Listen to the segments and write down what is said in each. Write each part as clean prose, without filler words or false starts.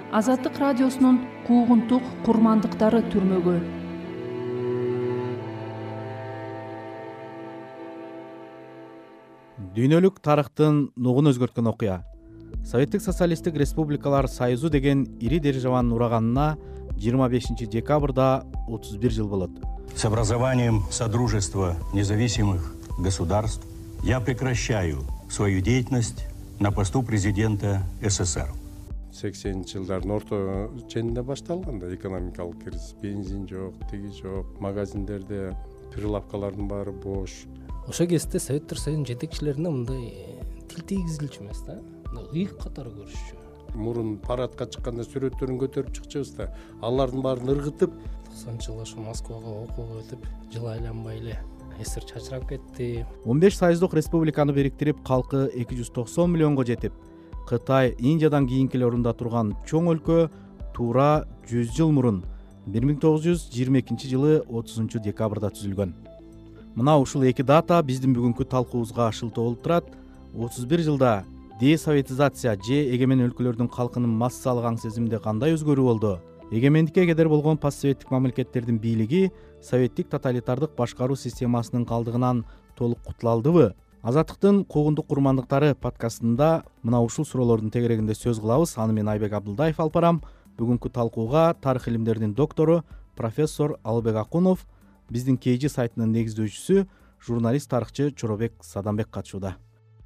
Азаттык радиосунун куугунтук курмандыктары түрмөгө. Дүйнөлүк тарыхтын нугун өзгөрткөн окуя. Советтик социалисттик республикалар союзу деген ири державанын ураганына 25 декабрда 31 жыл болот. С образованием Содружества независимых государств я прекращаю свою деятельность на посту президента СССР. 80-жылдардын орто ченинде башталган да экономикалык кризис. Бензин жок, тиги жок, магазиндерде прилавкалардын баары бош. Ошо кезде Советтер Союзунун жетекчилерине мындай тил тийгизилчү эмес да. Ыйык катары көрүшчү. Мурун парадка чыкканда сүрөттөрүн көтөрүп чыкчубуз да. Алардын баарын ыргытып, 90-жылы ошо Москвага окууга өтүп, жыл айланбай эле СССР чачырап кетти. 15 союздук республиканы бириктирип, калкы 290 миллионго жетип, Кытай, Индиядан кийинки орунда турган чоң өлкө туура 100 жыл мурун 1922 жылы 30 декабрда түзүлгөн. Мына ушул эки дата биздин бүгүнкү талкуубузга шылтоо болуп турат. 31 жылда десоветизация же эгемен өлкөлөрдүн калкынын массалык аң сезиминде кандай өзгөрүү болду? Эгемендикке кедер болгон постсоветтик мамлекеттердин бийлиги советтик тоталитардык башкаруу системасынын калдыгынан толук кутула алдыбы? Азаттыктын куугунтук курмандыктары подкастында мына ушул суроолордун тегерегинде сөз кылабыз. Аны мен Айбек Абдылдаев алып барам. Бүгүнкү талкууга тарых илимдеринин доктору профессор Алыбек Акунов, биздин KG сайтынын негиздөөчүсү, журналист тарыхчы Чоробек Садамбек катышууда.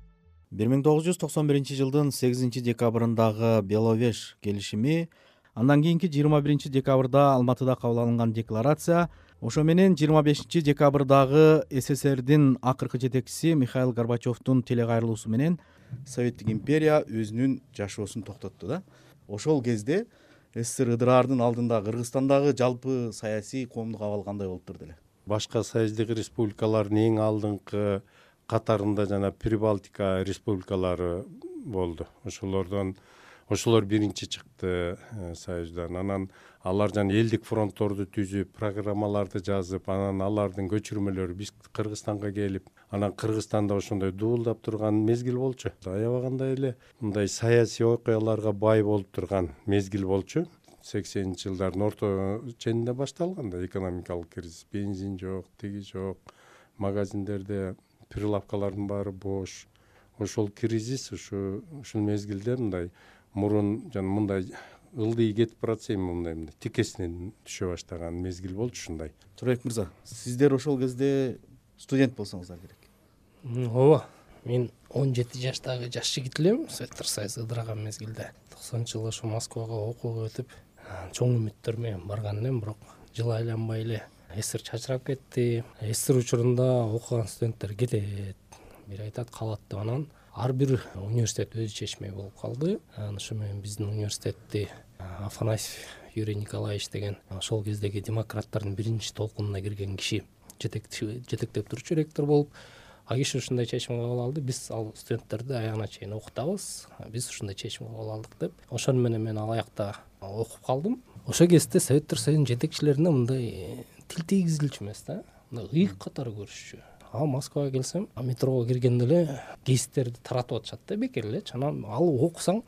1991 жылдын 8 декабрындагы Беловеж келишими, андан кийинки 21 декабрда Алматыда кабыл алынган декларация, ошо менен 25 декабрдагы СССРдин акыркы жетекчиси Михаил Горбачевдун телекайрылуусу менен Советтик империя өзүнүн жашоосун токтотту да. Ошол кезде СССР ыдыраардын алдында Кыргызстандагы жалпы саясий коомдук абал кандай болуп турду эле? башка союздук республикалардын эң алдыңкы катарында жана Прибалтика республикалары болду. Ошолор биринчи чыкты союздан. Анан алар жана элдик фронтторду түзүп, программаларды жазып, анан алардын көчүрмөлөрү биз Кыргызстанга келип, анан Кыргызстанда ошондой дуулдап турган мезгил болчу. Аябагандай эле мындай саясий окуяларга бай болуп турган мезгил болчу. 80-жылдардын орто ченинде башталган да экономикалык кризис. Бензин жок, тиги жок, магазиндерде прилавкалардын баары бош. Ошол кризис ушул мезгилде мындай мурун жана мындай ылдый кетип баратса эми мындай тикесинен түшө баштаган мезгил болчу ушундай. Чоробек мырза, сиздер ошол кезде студент болсоңуздар керек. Ооба, мен 17 жаштагы жаш жигит элем, Советтер Союзу ыдыраган мезгилде. 90-жылы ошо Москвага окууга өтүп, чоң үмүттөр менен барган элем, бирок жыл айланбай эле СССР чачырап кетти. СССР учурунда окуган студенттер кетет, бир айтат калат деп, анан ар бир университет өзү чечмек болуп калды. Ошо менен биздин университетти Афанасьев Юрий Николаевич деген ошол кездеги демократтардын биринчи толкунуна кирген киши жетектеп турчу ректор болуп, киши ушундай чечим кабыл алды. Биз ал студенттерди аягына чейин окутабыз. Биз ушундай чечим кабыл алдык деп. Ошону менен мен ал аякта окуп калдым. Ошол кезде Советтер Союзунун жетекчилерине мындай тил тийгизилчү эмес да. Ыйык катары көрүшчү. Москвага келсем, метрого киргенде эле гезиттерди таратып атышат да, бекер элечи. Анан ал окусаң,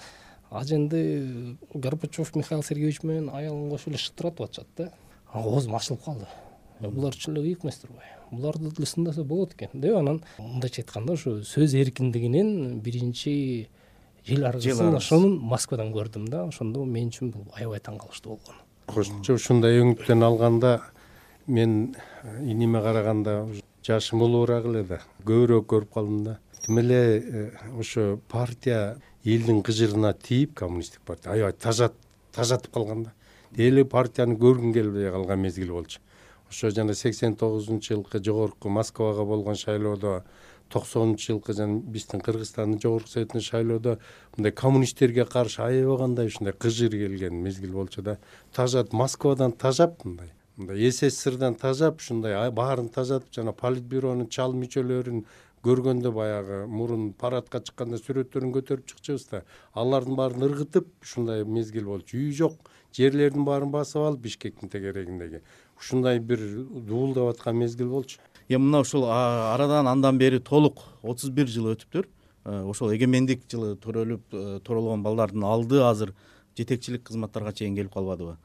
аженди Горбачев Михаил Сергеевич менен аялын кошуп эле шыттыратып атышат да. Оозум ачылып калды. Булар чын эле ыйык эмес турбайбы? Буларды деле сындаса болот экен деп, анан мындайча айтканда ошо сөз эркиндигинин биринчи жыл аргысын ошонун Москвадан көрдүм да. Ошондо мен үчүн бул аябай таң калыштуу болгон. Кошумча ушундай өңүттөн алганда мен иниме караганда жашым улуураак эле да, көбүрөөк көрүп калдым да. Тим эле ошо партия элдин кыжырына тийип, коммунисттик партия аябай тажатып калган да. Эле партияны көргүн келбей калган мезгил болчу. Ошо жана 89-жылкы жогорку Москвага болгон шайлоодо, 90-жылкы жана биздин Кыргызстандын жогорку советинин шайлоодо мындай коммунисттерге каршы аябагандай ушундай кыжыр келген мезгил болчу да. Москвадан тажап мындай СССРдан тажап, ушундай баарын тажатып, жана политбюронун чал мүчөлөрүн көргөндө баягы мурун парадка чыкканда сүрөттөрүн көтөрүп чыкчубуз да, алардын баарын ыргытып ушундай мезгил болчу. Үй жок, жерлердин баарын басып алып Бишкектин тегерегиндеги ушундай бир дуулдап аткан мезгил болчу. Мына ушул арадан андан бери толук 31 жыл өтүптүр. Ошол эгемендик жылы төрөлгөн балдардын алды азыр жетекчилик кызматтарга чейин келип калбадыбы.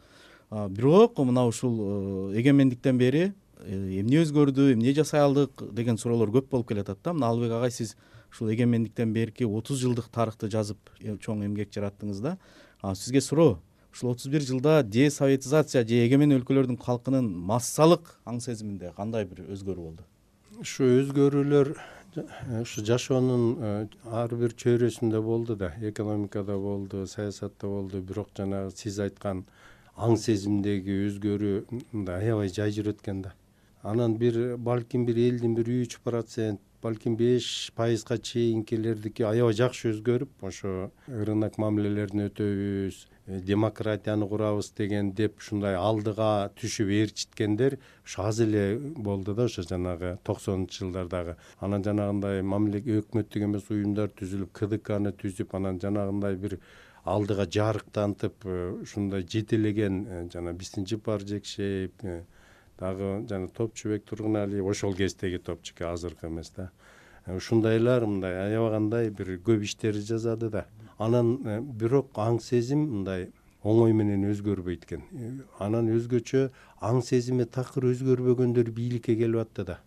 Бирок мына ушул эгемендиктен бери эмне өзгөрдү, эмне жасай алдык деген суроолор көп болуп келатат да. Мына Алыбек агай, сиз ушул эгемендиктен берки 30 жылдык тарыхты жазып чоң эмгек жараттыңыз да. Сизге суроо, ушул 31 жылда десоветизация же эгемен өлкөлөрдүн калкынын массалык аң сезиминде кандай бир өзгөрүү болду? Ушу өзгөрүүлөр ушу жашоонун ар бир чөйрөсүндө болду да. Экономикада болду, саясатта болду. Бирок жанагы сиз айткан аң сезимдеги өзгөрүү мындай аябай жай жүрөт экен да. Анан балким бир элдин 3%, балким 5%га чейинкилердики аябай жакшы өзгөрүп, ошо рынок мамилелерин өтөбүз, демократияны курабыз деген деп ушундай алдыга түшүп ээрчиткендер ошо аз эле болду да, ошо жанагы 90-жылдардагы. Анан жанагындай өкмөттүк эмес уюмдар түзүлүп, КДКны түзүп, анан жанагындай бир алдыга жарыктантып, ушундай жетелеген жана Бистинчипар Жекшеев, дагы жана Топчубек Тургуналиев, ошол кездеги топчук, азыркы эмес да. Ушундайлар мындай аябагандай бир көп иштерди жазады да. Анан бирок аң сезим мындай оңой менен өзгөрбөйт экен. Анан өзгөчө аң сезими такыр өзгөрбөгөндөр бийликке келип атты да.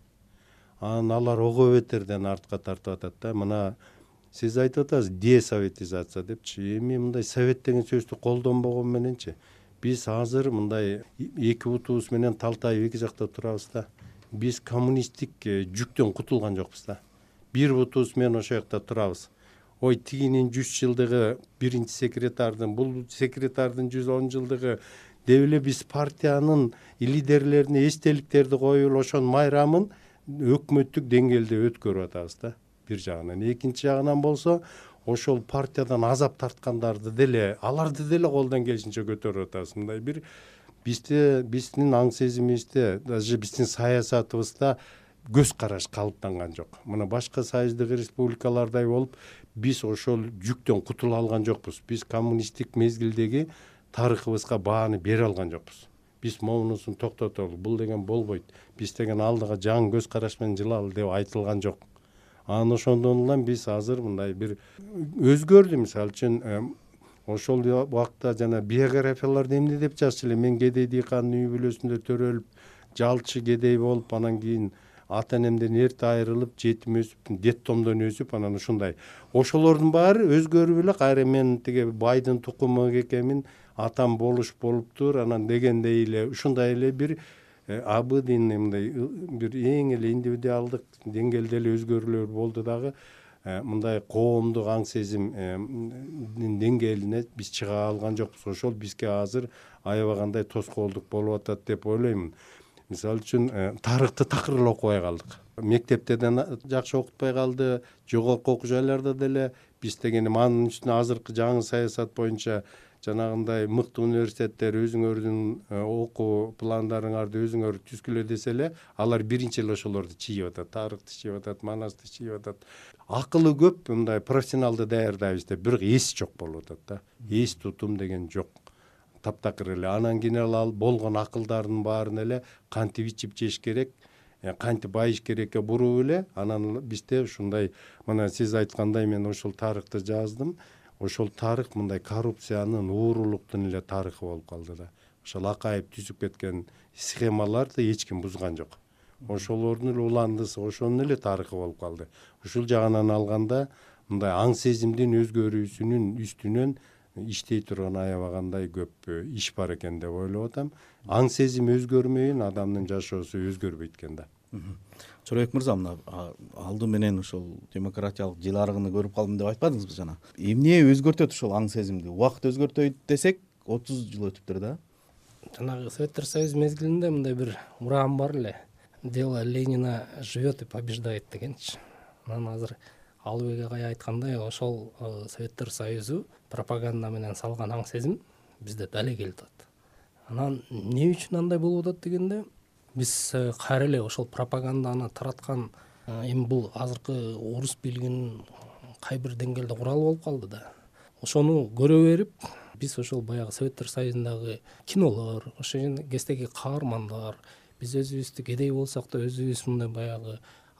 Анан алар ого бетерден артка тартып атат да. Мына сиз айтып атасыз десоветизация депчи. Эми мындай совет деген сөздү колдонбогон мененчи биз азыр мындай эки бутубуз менен талтайып эки жакта турабыз да. Биз коммунисттик жүктөн кутулган жокпуз да. Бир бутубуз менен ошол жакта турабыз. Ой, тигинин 100 жылдыгы, биринчи секретардын, бул секретардын 110 жылдыгы деп эле биз партиянын лидерлерине эстеликтерди коюп, ошонун майрамын өкмөттүк деңгээлде өткөрүп атабыз да. Бир жагынан, экинчи жагынан болсо, ошол партиядан азап тарткандарды деле, аларды деле колдон келишинче көтөрүп атабыз. Мындай бир биздин аң сезимибизде, даже биздин саясатыбызда көз караш калыптанган жок. Мына башка союздук республикалардай болуп, биз ошол жүктөн кутула алган жокпуз. Биз коммунисттик мезгилдеги тарыхыбызга бааны бере алган жокпуз. Биз момунусун токтотолу, бул деген болбойт. Биз деген алдыга жаңы көз караш менен жылалы деп айтылган жок. Анан ошондон улам биз азыр мындай бир өзгөрдү. Мисалы үчүн ошол убакта жана биографияларды эмне деп жазчу эле? Мен кедей дыйкандын үй бүлөсүндө төрөлүп, жалчы кедей болуп, анан кийин ата энемден эрте айрылып, жетим өсүп, детдомдон өсүп, анан ушундай. Ошолордун баары өзгөрүп эле кайра мен тиги байдын тукуму экенмин, атам болуптур, анан дегендей эле ушундай эле бир абыдын мындай бир эң эле индивидуалдык деңгээлде эле өзгөрүүлөр болду дагы. Мындай коомдук аң сезимдин деңгээлине биз чыга алган жокпуз. Ошол бизге азыр аябагандай тоскоолдук болуп атат деп ойлоймун. Мисалы үчүн тарыхты такыр эле окубай калдык. Мектепте да жакшы окутпай калды, жогорку окуу жайларда деле биз деген анын үстүнө азыркы жаңы саясат боюнча жанагындай мыкты университеттер өзүңөрдүн окуу пландарыңарды өзүңөр түзгүлө десе эле, алар биринчи эле ошолорду чийип атат, тарыхты чийип атат, манасты чийип атат. Акылы көп, мындай профессионалды даярдайбыз деп, бирок эс жок болуп атат да. Эс тутум деген жок. Таптакыр эле анан кийин ал болгон акылдардын баарын эле кантип ичип жеш керек, кантип байыш керекке буруп эле, анан бизде ушундай, мына сиз айткандай мен ошол тарыхты жаздым. Ошол тарых мындай коррупциянын, уурулуктун эле тарыхы болуп калды да. Ошол Акаев түзүп кеткен схемаларды эч ким бузган жок. Ошолордун эле уландысы, ошонун эле тарыхы болуп калды. Ушул жагынан алганда, мындай аң сезимдин өзгөрүүсүнүн үстүнөн иштей турган аябагандай көп иш бар экен деп ойлоп атам. Аң сезим өзгөрмөйүн, адамдын жашоосу өзгөрбөйт экен да. Чорбек мырза, мына алды менен ошол демократиялык жыл арыгын көрүп калдым деп айтпадыңызбы жана? Эмне өзгөртөт ошол аң сезимди? Убакыт өзгөртөйт десек, 30 жыл өтүптүр да. Жанагы Советтер Союзу мезгилинде мындай бир уран бар эле. Дело Ленина живет и побеждает дегенчи. Анан азыр Алыбек агай айткандай, ошол Советтер Союзу пропаганда менен салган аң сезим бизде дале келип атат. Анан эмне үчүн андай болуп атат дегенде, биз кайра эле ошол пропаганданы тараткан, эми бул азыркы орус бийлигинин кай бир деңгээлде куралы болуп калды да. Ошону көрө берип, биз ошол баягы Советтер Союзундагы кинолор, ошол кездеги каармандар, биз өзүбүздү кедей болсок да өзүбүз мындай баягы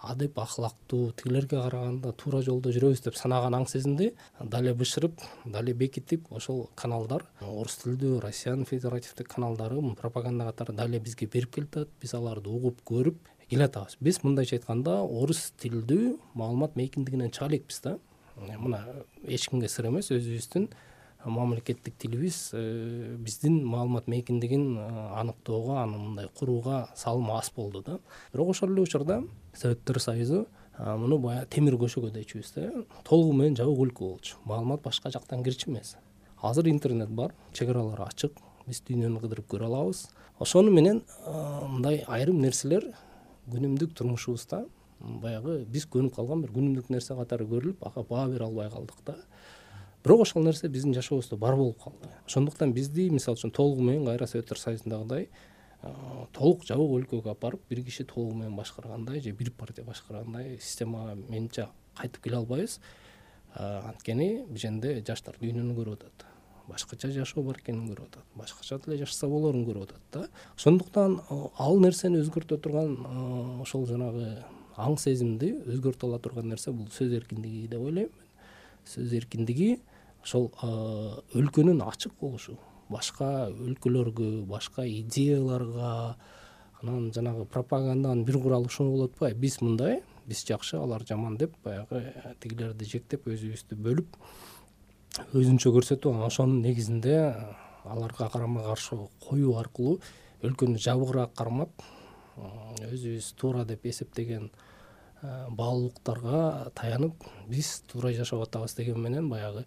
адеп ахлактуу, тигилерге караганда туура жолдо жүрөбүз деп санаган аң сезимди дали бышырып, дали бекитип, ошол каналдар, орус тилдүү Россиянын федеративдик каналдары пропаганда катары дали бизге берип келатат. Биз аларды угуп, көрүп келатабыз. Биз мындайча айтканда орус тилдүү маалымат мейкиндигинен чыга элекпиз да. Мына эч кимге сыр эмес, өзүбүздүн мамлекеттик тилибиз биздин маалымат мейкиндигин аныктоого, аны мындай курууга салымы аз болду да. Бирок ошол эле учурда Советтер Союзу муну баягы темир көшөгө дейчүбүз да, толугу менен жабык өлкө болчу. Маалымат башка жактан кирчү эмес. Азыр интернет бар, чек аралар ачык, биз дүйнөнү кыдырып көрө алабыз. Ошону менен мындай айрым нерселер күнүмдүк турмушубузда баягы биз көнүп калган бир күнүмдүк нерсе катары көрүлүп, ага баа бере албай калдык да. Бирок ошол нерсе биздин жашообузда бар болуп калды. Ошондуктан бизди мисалы үчүн толугу менен кайра Советтер Союзундагыдай толук жабык өлкөгө апарып бир киши толугу менен башкаргандай же бир партия башкаргандай системага менимче кайтып келе албайбыз. Анткени биженде жаштар дүйнөнү көрүп атат, башкача жашоо бар экенин көрүп атат, башкача деле жашаса болорун көрүп атат да. Ошондуктан ал нерсени өзгөртө турган ошол жанагы аң сезимди өзгөртө ала турган нерсе бул сөз эркиндиги деп ойлойм. Сөз эркиндиги ошол өлкөнүн ачык болушу, башка өлкөлөргө, башка идеяларга, анан жанагы пропаганданын бир куралы ушуну болуп атпайбы. Биз мындай, биз жакшы, алар жаман деп баягы тигилерди жектеп өзүбүздү бөлүп өзүнчө көрсөтүп, ошонун негизинде аларга карама каршы коюу аркылуу өлкөнү жабыгыраак кармап, өзүбүз туура деп эсептеген баалуулуктарга таянып биз туура жашап атабыз деген менен баягы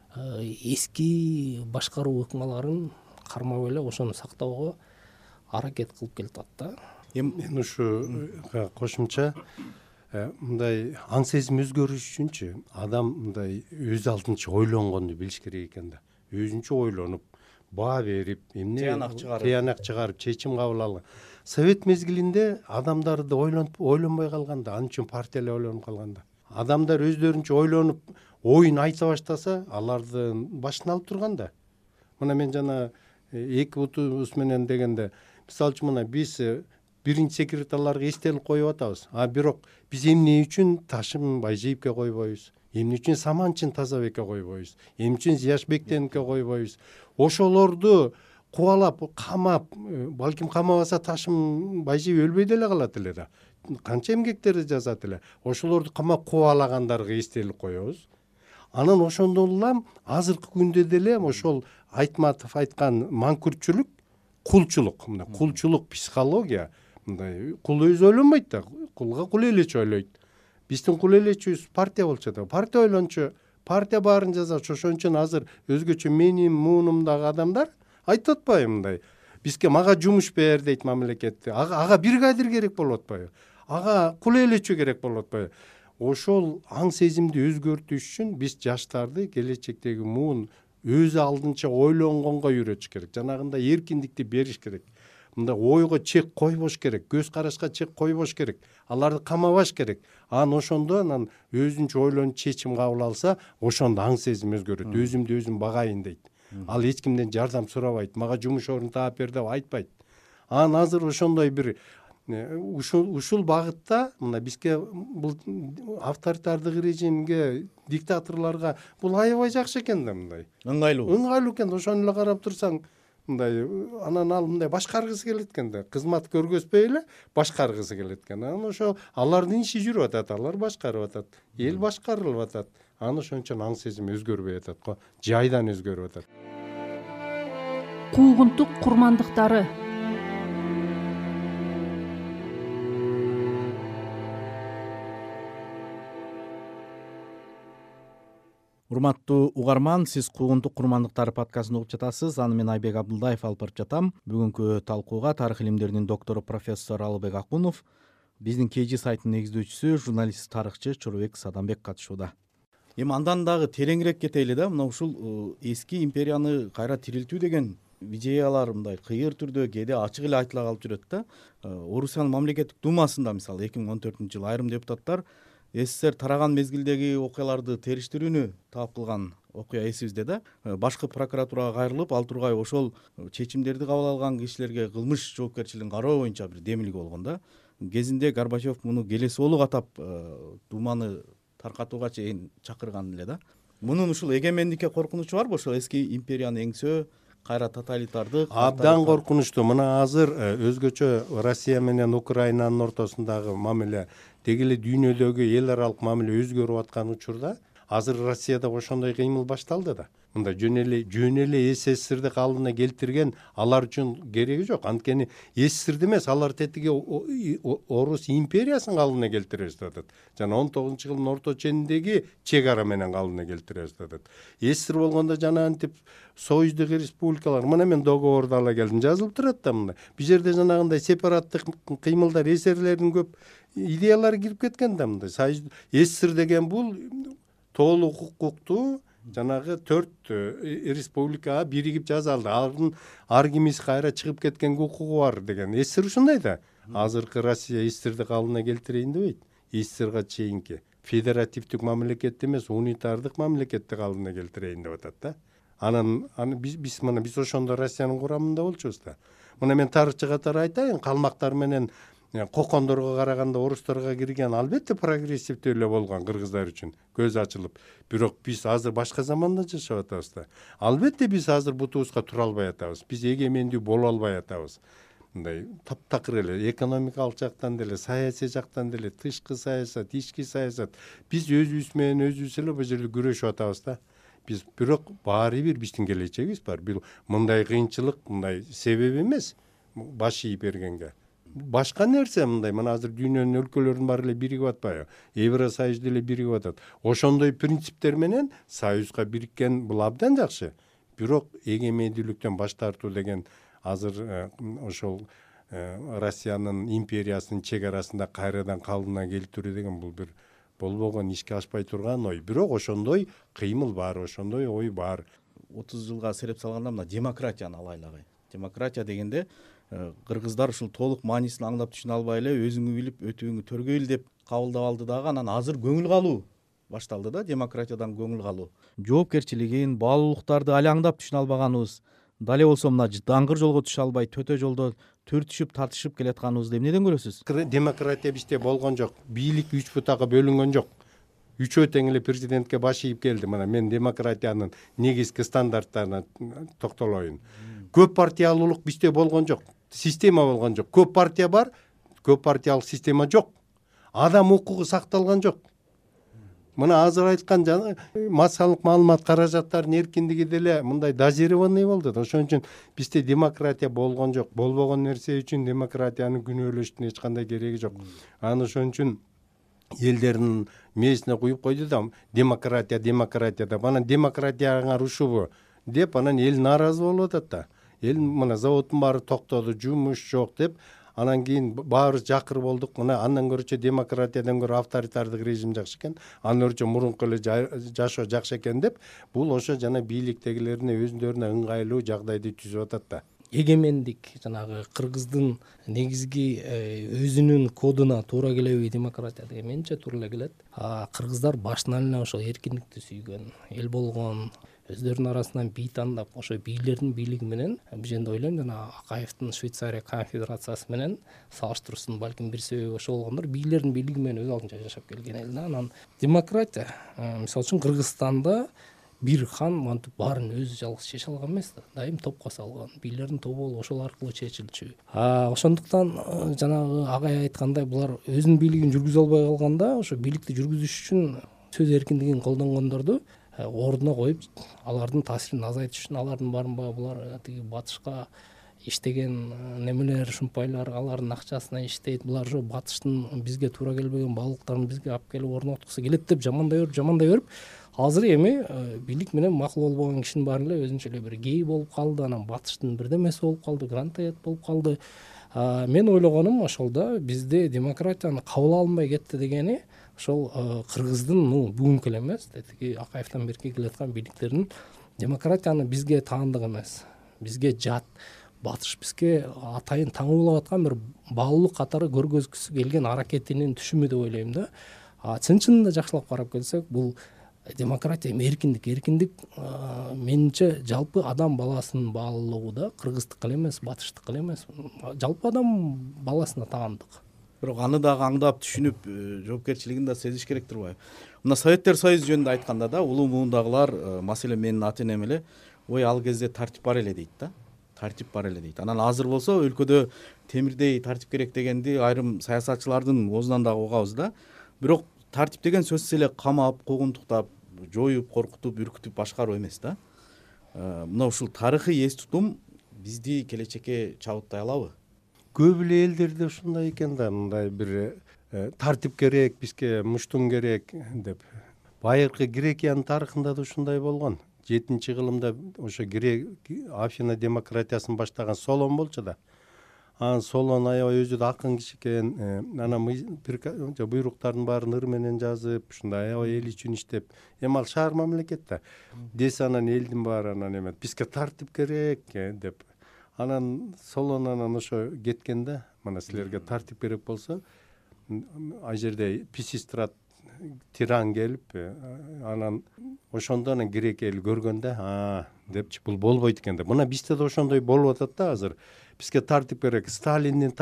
эски башкаруу ыкмаларын кармап эле ошону сактоого аракет кылып келатат да. Мен ушуга кошумча мындай аң сезим өзгөрүш үчүнчү адам мындай өз алдынча ойлонгонду билиш керек экен да. Өзүнчө ойлонуп, баа берип, тыянак чыгарып, чечим кабыл алган. Совет мезгилинде адамдарды ойлонбой калганда, ал үчүн партиялар ойлонуп калганда. Адамдар өздөрүнчө ойлонуп, оюн айта баштаса, алардын башын алып турганда. Мына мен жана эки бутубуз менен дегенде, мисалы үчүн мына биз биринчи секретарларга эстелик коюп атабыз. Бирок биз эмне үчүн Ташым Байжиевке койбойбуз? Эмне үчүн Саманчин Тазабекке койбойбуз? Эмне үчүн Зияшбектенке койбойбуз? Ошолорду кубалап, камап, балким камабаса Ташым Байжиев өлбөй деле калат эле да. Канча эмгектерди жазат эле. Ошолорду камап кубалагандарга эстелик коебуз. Анан ошондон улам азыркы күндө деле ошол Айтматов айткан манкүртчүлүк, кулчулук, мына кулчулук психология, мындай кул өзү ойлонбойт да, кулга кул элечи ойлойт. Биздин кул элечибиз партия болчу да, партия ойлончу, партия баарын жазачу. Ошон үчүн азыр өзгөчө менин муунумдагы адамдар айтып атпайбы мындай, бизге мага жумуш бер дейт мамлекет. Ага бригадир керек болуп атпайбы? Ага кул элечи керек болуп атпайбы? Ошол аң сезимди өзгөртүш үчүн биз жаштарды келечектеги муун өз алдынча ойлонгонго үйрөтүш керек. Жанагындай эркиндикти бериш керек. Мындай ойго чек койбош керек, көз карашка чек койбош керек. Аларды камабаш керек. Ошондо анан өзүнчө ойлонуп чечим кабыл алса, ошондо аң сезим өзгөрөт. Өзүмдү өзүм багайын дейт. Ал эч кимден жардам сурабайт, мага жумуш орун таап бер деп айтпайт. Азыр ошондой бир ушул багытта мына бизге бул авторитардык режимге, диктаторлорго бул аябай жакшы экен да, мындай ыңгайлуу экен. Ошону эле карап турсаң, мындай анан ал мындай башкаргысы келет экен да, кызмат көргөзбөй эле башкаргысы келет экен. Анан ошо алардын иши жүрүп атат, алар башкарып атат, эл башкарылып атат. Ошон үчүн аң сезим өзгөрбөй атат го, жайдан өзгөрүп атат. Куугунтук курмандыктары. Урматтуу угарман, сиз Куугунтук курмандыктары подкастын угуп жатасыз. Аны мен Айбек Абдулдаев алып барып жатам. Бүгүнкү талкууга тарых илимдеринин доктору профессор Алыбек Акунов, биздин KG сайтынын негиздөөчүсү, журналист, тарыхчы Чорубек Садамбек катышууда. Андан дагы тереңирээк кетели да, мына ушул эски империяны кайра тирилтүү деген идеялар мындай кыйыр түрдө, кээде ачык эле айтыла калып жүрөт да. Орусиянын мамлекеттик думасында мисалы 2014-жылы айрым депутаттар СССР тараган мезгилдеги окуяларды териштирүүнү талап кылган окуя эсибизде да. Башкы прокуратурага кайрылып, ал тургай ошол чечимдерди кабыл алган кишилерге кылмыш жоопкерчилигин кароо боюнча бир демилги болгон да. кезинде Горбачев муну келеси болуп атап Думаны таркатууга чейин чакырган эле да. Мунун ушул эгемендикке коркунучу барбы? Ошол эски империяны эңсөө, кайра тоталитардык абдан коркунучтуу. Мына азыр өзгөчө Россия менен Украинанын ортосундагы мамиле, деги эле дүйнөдөгү эл аралык мамиле өзгөрүп аткан учурда азыр Россияда ошондой кыймыл башталды да. Мында жөн эле СССРди калыбына келтирген алар үчүн кереги жок. Анткени СССРди эмес, алар тетиги Орус империясын калыбына келтиребиз деп атат. Жана 19-жылдын орто чениндеги чек ара менен калыбына келтиребиз деп атат. СССР болгондо жана антип союздук республикалар, мына мен договорду ала келдим, жазылып турат да мында. Бул жерде жанагындай сепараттык кыймылдар, эсерлердин көп идеялары кирип кеткен да мында. СССР деген бул толук укуктуу жанагы 4 республикага биригип жасалды. Алардын ар кимиси кайра чыгып кеткенге укугу бар деген. СССР ушундай да. Азыркы Россия СССРди калыбына келтирейин дебейт. СССРга чейинки федеративдик мамлекет эмес, унитардык мамлекетти калыбына келтирейин деп атат да. Анан биз ошондо Россиянын курамында болчубуз да. Мына мен тарыхчы катары айтайын, калмактар менен кокондорго караганда орустарга кирген албетте прогрессивдүү эле болгон кыргыздар үчүн көз ачылып. Бирок биз азыр башка заманда жашап атабыз да. Албетте биз азыр бутубузга тура албай атабыз. Биз эгемендүү боло албай атабыз. Мындай таптакыр эле экономикалык жактан деле, саясий жактан деле, тышкы саясат, ички саясат. Биз өзүбүз менен өзүбүз эле бул жерде күрөшүп атабыз да. Биз бирок баары бир биздин келечегибиз бар. Бул мындай кыйынчылык, мындай себеп эмес баш ийип бергенге. Башка нерсе мындай, мына азыр дүйнөнүн өлкөлөрүнүн баары эле биригип атпайбы? Евросоюз деле биригип атат. Ошондой принциптер менен союзга бириккен бул абдан жакшы. Бирок эгемендүүлүктөн баш тартуу деген азыр ошол Россиянын империясынын чек арасында кайрадан калыбына келтирүү деген бул бир болбогон, ишке ашпай турган ой. Бирок ошондой кыймыл бар, ошондой ой бар. 30 жылга сереп салганда мына демократияны алайлы. Демократия дегенде кыргыздар ушул толук маанисин аңлап түшүнө албай эле өзүңү билип өтүүңү төргөйүл деп кабылдап алды дагы. Анан азыр көңүл калуу башталды да, демократиядан көңүл калуу. Жоопкерчилигин, баалуулуктарды али аңдап түшүнө албаганыбыз, дале болсо мына даңгыр жолго түшө албай төтө жолдо түртүшүп тартышып келатканыбызды эмнеден көрөсүз? Демократия бизде болгон жок. Бийлик 3 бутага бөлүнгөн жок. Үчөө тең эле президентке баш ийип келди. Мына мен демократиянын негизги стандарттарына токтолоюн. Көп партиялуулук бизде болгон жок. Система болгон жок. Көп партия бар, көп партиялык система жок. Адам укугу сакталган жок. Мына азыр айткан массалык маалымат каражаттарынын эркиндиги деле мындай дозированный болду. Ошон үчүн бизде демократия болгон жок. Болбогон нерсе үчүн демократияны күнөөлөштүн эч кандай кереги жок. Аны ошон үчүн элдердин мээсине куюп койду да, демократия деп. Анан демократияңар ушубу деп анан эл нааразы болуп атат да. Эл мына заводдун баары токтоду, жумуш жок деп, анан кийин баарыбыз жакыр болдук. Мына андан көрүчө демократиядан көрө авторитардык режим жакшы экен, андан көрүчө мурунку эле жашоо жакшы экен деп, бул ошо жана бийликтегилерине өзүндөөрүнө ыңгайлуу жагдайды түзүп атат да. Эгемендик жанагы кыргыздын негизги өзүнүн кодуна туура келеби демократия деген менимче туура эле келет. Кыргыздар башынан эле ошол эркиндикти сүйгөн эл болгон, өздөрүнүн арасынан бий тандап, ошо бийлердин бийлиги менен, бул жерде ойлойм жана Акаевдин Швейцария конфедерациясы менен салыштыруусунун балким бир себеби ошол болгондор. Бийлердин бийлиги менен өз алдынча жашап келген эл да. Анан демократия, мисалы үчүн Кыргызстанда бир хан мантип баарын өзү жалгыз чече алган эмес да. Дайым топко салган. Бийлердин тобу болуп ошол аркылуу чечилчү. Ошондуктан жанагы агай айткандай, булар өзүнүн бийлигин жүргүзө албай калганда, ошо бийликти жүргүзүш үчүн сөз эркиндигин колдонгондорду ордуна коюп, алардын таасирин азайтыш үчүн алардын барынбагы булар тиги батышка иштеген немелер, шумпайлар алардын акчасына иштейт. Булар ошо батыштын бизге туура келбеген баалуулуктарын бизге алып келип орноткусу келет деп жамандай берип, азыр эми бийлик менен макул болбогон кишинин баары эле өзүнчө эле бир гей болуп калды, анан батыштын бирдемеси болуп калды, грантаят болуп калды. Мен ойлогонум ошол да, бизде демократияны кабыл алынбай кетти дегени ошол кыргыздын бүгүнкү эле эмес, тетиги Акаевден берки келаткан бийликтердин демократияны бизге таандык эмес, бизге жат, батыш бизге атайын таңуулап аткан бир баалуулук катары көргөзгүсү келген аракетинин түшүмү деп ойлойм да. Чын-чынында жакшылап карап келсек, бул демократия эркиндик менимче жалпы адам баласынын баалуулугу да, кыргыздыкы эле эмес, батыштыкы эле эмес, жалпы адам баласына таандык. бирок аны дагы аңдап түшүнүп жоопкерчилигин да сезиш керек турбайбы? Мына Советтер Союзу жөнүндө айтканда да улуу муундагылар, маселен менин ата энем эле, ой ал кезде тартип бар эле дейт да. Тартип бар эле дейт. Анан азыр болсо өлкөдө темирдей тартип керек дегенди айрым саясатчылардын оозунан дагы угабыз да. Бирок тартип деген сөзсүз эле камап, куугунтуктап, жоюп, коркутуп, үркүтүп башкаруу эмес да. Мына ушул тарыхый эс тутум бизди келечекке чабыттай алабы? Көп эле элдерде ушундай экен да, мындай бир тартип керек, бизге муштун керек деп. Байыркы Грекиянын тарыхында да ушундай болгон. 7-кылымда ошо Афина демократиясын баштаган Солон болчу да. Анан Солон аябай өзү да акын киши экен. Анан буйруктардын баарын ыр менен жазып, ушундай аябай эл үчүн иштеп, эми ал шаар мамлекет да. Десе анан элдин баары анан эме бизге тартип керек деп. Анан Солон анан ошо кеткен да. Мына силерге тартип керек болсо, ал жерде Писистрат тиран келип, анан ошондо анан Грек эл көргөн да, депчи бул болбойт экен деп. Мына бизде да ошондой болуп атат да азыр. Бизге тартип керек. Сталиндин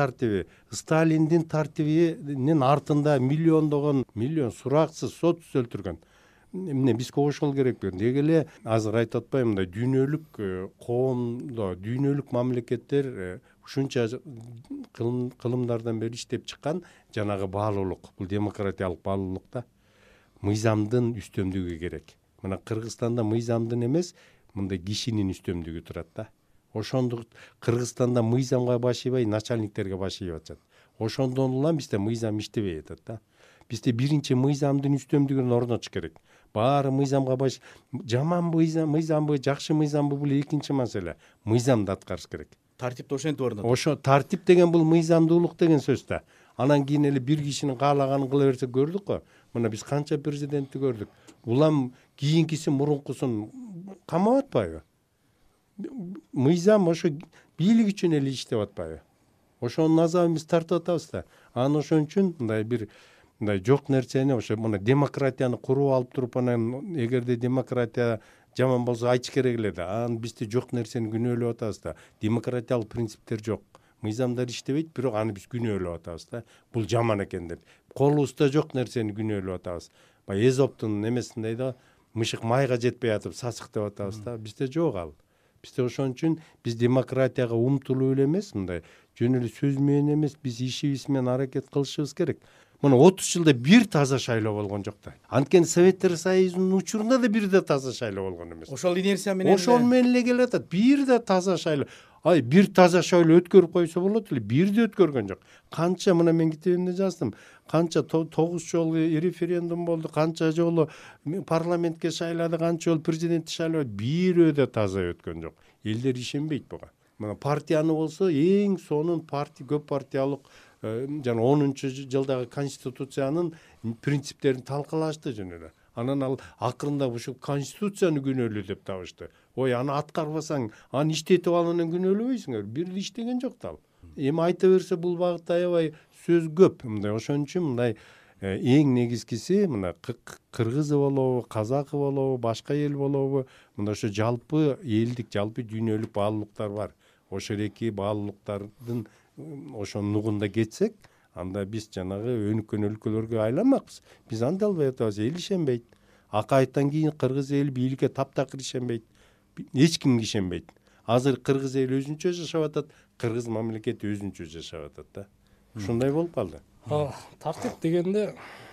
тартибинин артында миллион сураксыз, сотсуз өлтүргөн. Эмне бизге ошол керекпи? Деги эле азыр айтып атпаймынбы, мындай дүйнөлүк коомдо, дүйнөлүк мамлекеттер ушунча кылымдардан бери иштеп чыккан жанагы баалуулук, бул демократиялык баалуулук да. Мыйзамдын үстөмдүгү керек. Мына Кыргызстанда мыйзамдын эмес, мындай кишинин үстөмдүгү турат да. Ошондук Кыргызстанда мыйзамга башыйбай, начальниктерге башыйып атышат. Ошондон улам бизде мыйзам иштебей атат да. Бизде биринчи мыйзамдын үстөмдүгүн орнотуш керек. Баары мыйзамга жаман мыйзамбы, жакшы мыйзамбы бул экинчи маселе. Мыйзамды аткарыш керек. Тартипти ошентип орнотот. Ошо тартип деген бул мыйзамдуулук деген сөз да. Анан кийин эле бир кишинин каалаганын кыла берсе көрдүк го. Мына биз канча президентти көрдүк. Улам кийинкиси мурункусун камап атпайбы? Мыйзам ошо бийлик үчүн эле иштеп атпайбы? Ошонун азабын биз тартып атабыз да. Анан ошон үчүн мындай жок нерсени ошо мына демократияны куруп алып туруп, анан эгерде демократия жаман болсо айтыш керек эле да. Анан бизде жок нерсени күнөөлөп атабыз да. Демократиялык принциптер жок. Мыйзамдар иштебейт, бирок аны биз күнөөлөп атабыз да. Бул жаман экен деп. Колубузда жок нерсени күнөөлөп атабыз. Баягы Эзоптун эмесиндей да, мышык майга жетпей атып сасык деп атабыз да. Бизде жок ал. Бизде ошон үчүн биз демократияга умтулуу эле эмес, мындай жөн эле сөз менен эмес, биз ишибиз менен аракет кылышыбыз керек. Мына 30 жылда бир таза шайлоо болгон жок да. Анткени Советтер Союзунун учурунда да бир да таза шайлоо болгон эмес. Ошол инерция менен эле келип атат. Бир да таза шайлоо. Бир таза шайлоо өткөрүп койсо болот эле, бирди өткөргөн жок. Канча, мына мен китебимде жаздым, канча 9 жолу референдум болду, канча жолу парламентке шайлады, канча жолу президентти шайлады, бирөө да таза өткөн жок. Элдер ишенбейт буга. Мына партияны болсо эң сонун көп партиялык жана 10-жылдагы конституциянын принциптерин талкалашты жөн эле. Анан ал акырында ушу конституцияны күнөөлүү деп табышты. Ой, аны аткарбасаң, аны иштетип алгандан күнөөлөбөйсүңөр. Бир иштеген жок да ал. Эми айта берсе бул багытта аябай сөз көп. Мындай ошон үчүн мындай эң негизгиси мына кыргызы болобу, казакы болобу, башка эл болобу, мында ошо жалпы элдик, жалпы дүйнөлүк баалуулуктар бар. Ошол эки баалуулуктардын ошонун нугунда кетсек, анда биз жанагы өнүккөн өлкөлөргө айланмакпыз. Биз анда албай атабыз, эл ишенбейт. Акайыттан кийин кыргыз эл бийликке таптакыр ишенбейт. Эч кимге ишенбейт. Азыр кыргыз эл өзүнчө жашап атат, кыргыз мамлекети өзүнчө жашап атат да. Ушундай болуп калды. Тартип дегенде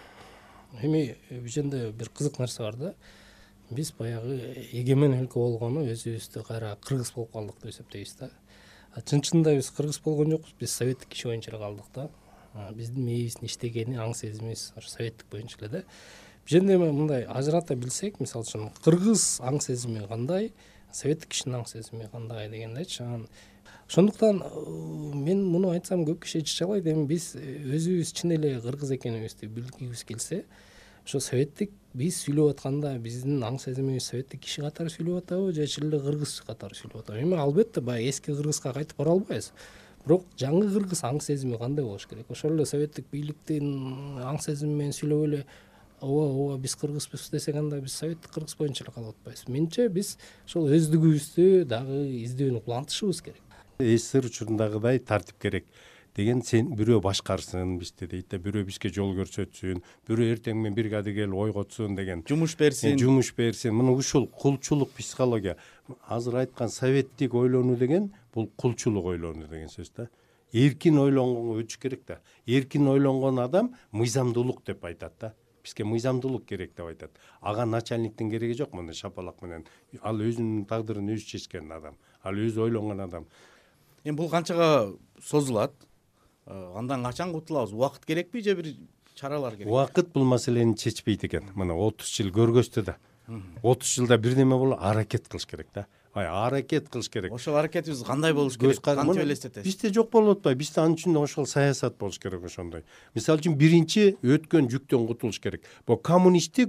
эми бул жерде бир кызык нерсе бар да. Биз баягы эгемен өлкө болгону өзүбүздү кайра кыргыз болуп калдык деп эсептейбиз да. Чын-чынында биз кыргыз болгон жокпуз, биз советтик киши боюнча эле калдык да. Биздин мээбиздин иштегени, аң сезимибиз ошо советтик боюнча эле да. Бул жерде мындай ажырата билсек, мисалы үчүн кыргыз аң сезими кандай, советтик кишинин аң сезими кандай дегендечи. Ошондуктан мен муну айтсам көп киши чычалайт, эми биз өзүбүз чын эле кыргыз экенибизди билгибиз келсе, ошо советтик биз сүйлөп атканда биздин аң сезимибиз советтик киши катары сүйлөп атабы же чын эле кыргыз катары сүйлөп атабы? Эми албетте баягы эски кыргызга кайтып бара албайбыз. Бирок жаңы кыргыз аң сезими кандай болуш керек? Ошол эле советтик бийликтин аң сезими менен сүйлөп эле ооба биз кыргызбыз десек, анда биз советтик кыргыз боюнча эле калып атпайбыз. Менимче биз ошол өздүгүбүздү дагы издөөнү улантышыбыз керек. СССР учурундагыдай тартип керек деген, сен бирөө башкарсын бизди дейт да, бирөө бизге жол көрсөтсүн, бирөө эртең менен бригада келип ойготсун деген, жумуш берсин. Мына ушул кулчулук психология. Азыр айткан советтик ойлонуу деген бул кулчулук ойлонуу деген сөз да. Эркин ойлонгонго өтүш керек да. Эркин ойлонгон адам мыйзамдуулук деп айтат да. Бизге мыйзамдуулук керек деп айтат. Ага начальниктин кереги жок, мына шапалак менен. Ал өзүнүн тагдырын өзү чечкен адам, ал өзү ойлонгон адам. Эми бул канчага созулат? Андан качан кутулабыз? Убакыт керекпи же бир чаралар керекпи? Убакыт бул маселени чечпейт экен. Мына 30 жыл көргөздү да. 30 жылда бирдеме болуп, аракет кылыш керек да. Аракет кылыш керек. Ошол аракетибиз кандай болуш керек? Кантип элестетесиз? Бизде жок болуп атпайбы? Бизде анын үчүн ошол саясат болуш керек ошондой. Мисалы үчүн биринчи өткөн жүктөн кутулуш керек. Бул коммунисттик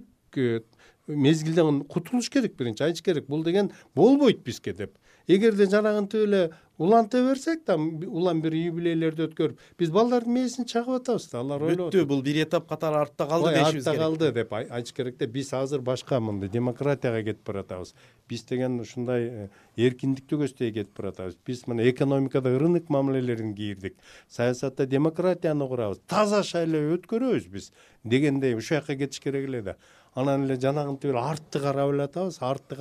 мезгилден кутулуш керек, биринчи айтыш керек. Бул деген болбойт бизге деп. Эгерде жанагынтип эле уланта берсек да, улам бир юбилейлерди өткөрүп, биз балдардын мээсин чагып атабыз да, алар ойлоп бүттү, бул бир этап катары артта калды дешибиз керек. Артта калды деп айтыш керек да. Биз азыр башка мындай демократияга кетип баратабыз. Биз деген ушундай эркиндикти көздөй кетип баратабыз. Биз мына экономикада рынок мамилелерин кийирдик. Саясатта демократияны курабыз. Таза шайлоо өткөрөбүз биз дегендей ушул жака кетиш керек эле да. Анан эле жанагынтип эле артты карап элатабыз.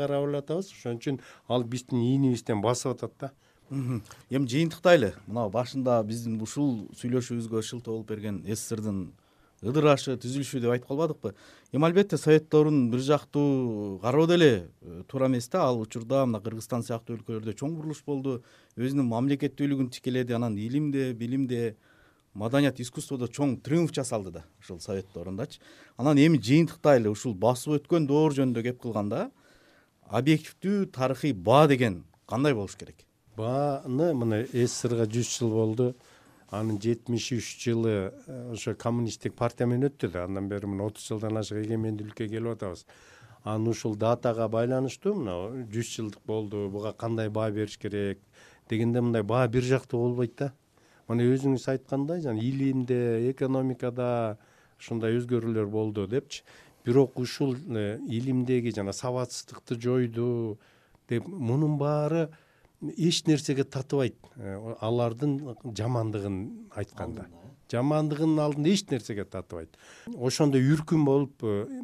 Ошон үчүн ал биздин ийнибизден басып атат да. Эми жыйынтыктайлы. Мына башында биздин ушул сүйлөшүүбүзгө шылтоо болуп берген СССРдин ыдырашы, түзүлүшү деп айтып калбадыкпы? Эми албетте советтөрдүн бир жактуу кароо деле туура эмес да. Ал учурда мына Кыргызстан сыяктуу өлкөлөрдө чоң бурулуш болду. Өзүнүн мамлекеттүүлүгүн тикеледи. Анан илимде, билимде, маданият, искусстводо чоң триумф жасалды да ушул совет дорундачы. Анан эми жыйынтыктайлы ушул басып өткөн доор жөнүндө кеп кылганда объективдүү тарыхый баа деген кандай болуш керек? Бааны мына СССРга 100 жыл болду. Анын 73 жылы ошо коммунисттик партия менен өттү да. Андан бери мына 30 жылдан ашык эгемендүүлүккө келип атабыз. Анын ушул датага байланыштуу мына 100 жылдык болду. Буга кандай баа бериш керек дегенде мындай баа бир жактуу болбойт да. Мына өзүңүз айткандай, жана илимде, экономикада ушундай өзгөрүүлөр болду депчи. Бирок ушул илимдеги жана сабатсыздыкты жойду деп мунун баары эч нерсеге татыбайт. Алардын жамандыгын айтканда. Жамандыгынын алдында эч нерсеге татыбайт. Ошондой үркүн болуп,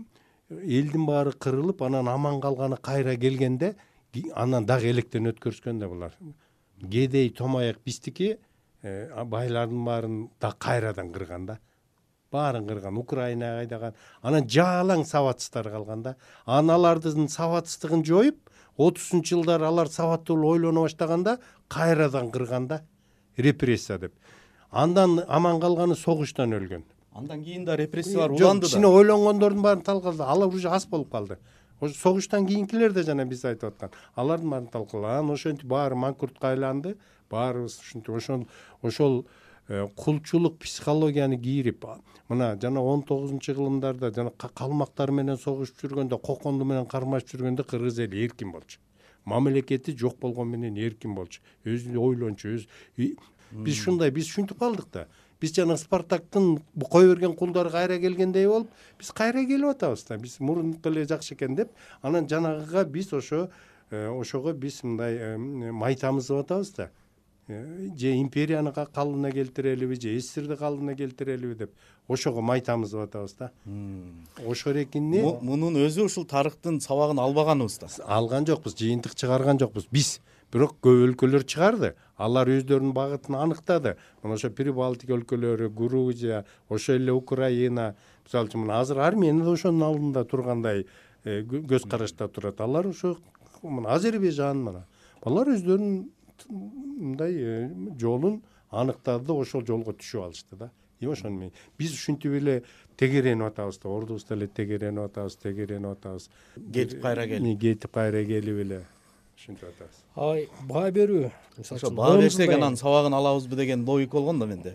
элдин баары кырылып, анан аман калганы кайра келгенде, анан дагы электен өткөрүшкөн да булар. Кедей томаяк биздики, байлардын баарын да кайрадан кырган да. Баарын кырган, Украинага айдаган. Анан жалаң сабатсыздар калган да. Алардын сабатсыздыгын жоюп, 30 жылдар алар сабаттуу ойлоно баштаганда кайрадан кырган да. Репрессия деп. Андан аман калганы согуштан өлгөн. Андан кийин да репрессиялар уланды да. Кичине ойлонгондордун баарын талкалады. Алар уже аз болуп калды. Ошо согуштан кийинкилер да жана биз айтып аткан. Алардын баарын талкалаган, ошентип баары манкуртка айланды. Баарыбыз ушинтип ошол кулчулук психологияны кийирип, мына жана 19-кылымдарда жана калмактар менен согушуп жүргөндө, коконду менен кармашып жүргөндө кыргыз эли эркин болчу. Мамлекети жок болгон менен эркин болчу. Өзү ойлончу, биз ушинтип калдык да. Биз жана Спартактын кой берген кулдары кайра келгендей болуп, биз кайра келип атабыз да. Биз мурунку эле жакшы экен деп, анан жанагыга биз ошого биз мындай майтамызып атабыз да. Же империяны калыбына келтирелиби, же СССРди калыбына келтирелиби деп ошого майтамызып атабыз да. Ошол экинни мунун өзү ушул тарыхтын сабагын албаганыбыз да. Алган жокпуз, жыйынтык чыгарган жокпуз биз. Бирок көп өлкөлөр чыгарды. Алар өздөрүнүн багытын аныктады. Мына ошо Прибалтика өлкөлөрү, Грузия, ошо эле Украина, мисалы үчүн мына азыр Армения да ошонун алдында тургандай көз карашта турат. Алар ошо Азербайжан мына. Алар өздөрүнүн мындай жолун аныктады да ошол жолго түшүп алышты да. Ошону менен биз ушинтип эле тегеренип атабыз да, ордубузда эле тегеренип атабыз. Кетип кайра келип эле ушинтип атабыз. Баа берүү, мисалы үчүн баа берсек анан сабагын алабызбы деген логика болгон да менде.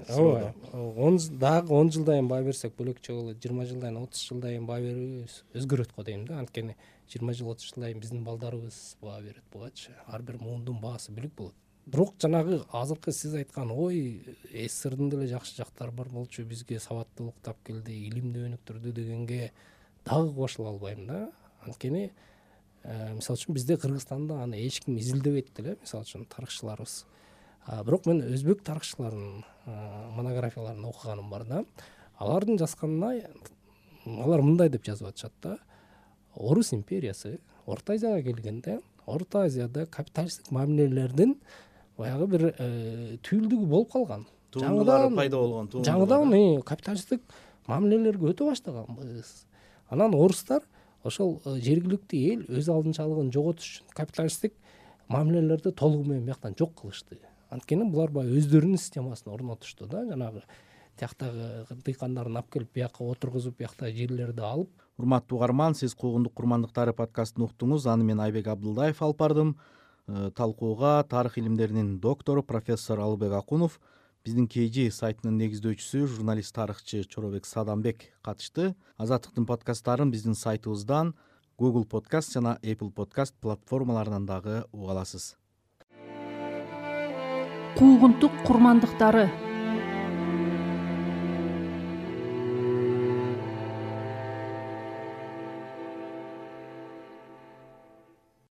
Дагы 10 жылдан кийин баа берсек бөлөкчө болот. 20 жылдан кийин, 30 жылдан кийин баа берүүбүз өзгөрөт го дейм да. Анткени 20 жыл, 30 жылдан кийин биздин балдарыбыз баа берет бугачы. Ар бир муундун баасы бүлүк болот. Бирок жанагы азыркы сиз айткан СССРдин деле жакшы жактары бар болчу, бизге сабаттуулук тап келди, илимди өнүктүрдү дегенге дагы кошула албайм да. Анткени мисалы үчүн бизде Кыргызстанда аны эч ким изилдебейт деле, мисалы үчүн тарыхчыларыбыз. Бирок мен өзбек тарыхчыларынын монографияларын окуганым бар да. Алардын жазганына алар мындай деп жазып атышат да. Орус империясы Орто Азияга келгенде, Орто Азияда капиталисттик мамилелердин баягы бир түйүлдүгү болуп калган. Тууралары пайда болгон. Жаңыдан капиталисттик мамилелерге өтө баштаганбыз. Анан орустар ошол жергиликтүү эл өз алдынчалыгын жоготуш үчүн капиталисттик мамилелерди толугу менен бияктан жок кылышты. Анткени булар баягы өздөрүнүн системасын орнотушту да, жанагы тияктагы дыйкандарын алып келип бияка отургузуп, биякта жерлерди алып. Урматтуу угарман, сиз Куугундук курмандыктары подкастын уктуңуз. Аны мен Айбек Абдылдаев алып бардым. Талкууга тарых илимдеринин доктору профессор Алыбек Акунов, биздин KG сайтынын негиздөөчүсү, журналист тарыхчы Чоробек Садамбек катышты. Азаттыктын подкасттарын биздин сайтыбыздан, Google Podcast жана Apple Podcast платформаларынан дагы уга аласыз. Куугунтук курмандыктары